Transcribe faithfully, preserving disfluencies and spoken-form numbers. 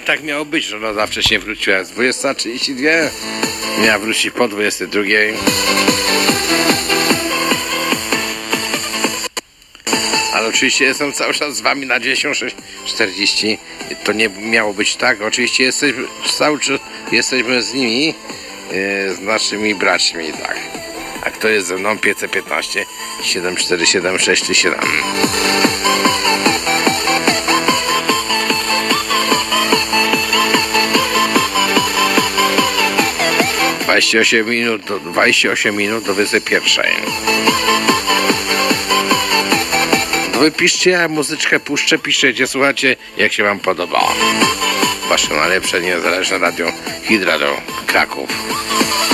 tak miało być, że ona zawsze się wróciła z dwudziesta trzydzieści dwa, miała wrócić po dwudziestej drugiej. Ale oczywiście jestem cały czas z wami na dziewięćdziesiąt sześć czterdzieści. To nie miało być tak. Oczywiście jesteśmy cały czas jesteśmy z nimi, yy, z naszymi braćmi, tak. A kto jest ze mną? P C piętnaście siedem cztery siedem sześć siedem. dwadzieścia osiem minut do dwadzieścia osiem minut do dwudziestej pierwszej. No wy piszcie, ja muzyczkę puszczę, piszcie, słuchajcie, jak się wam podoba. Wasze najlepsze niezależne radio Hit Radio Kraków.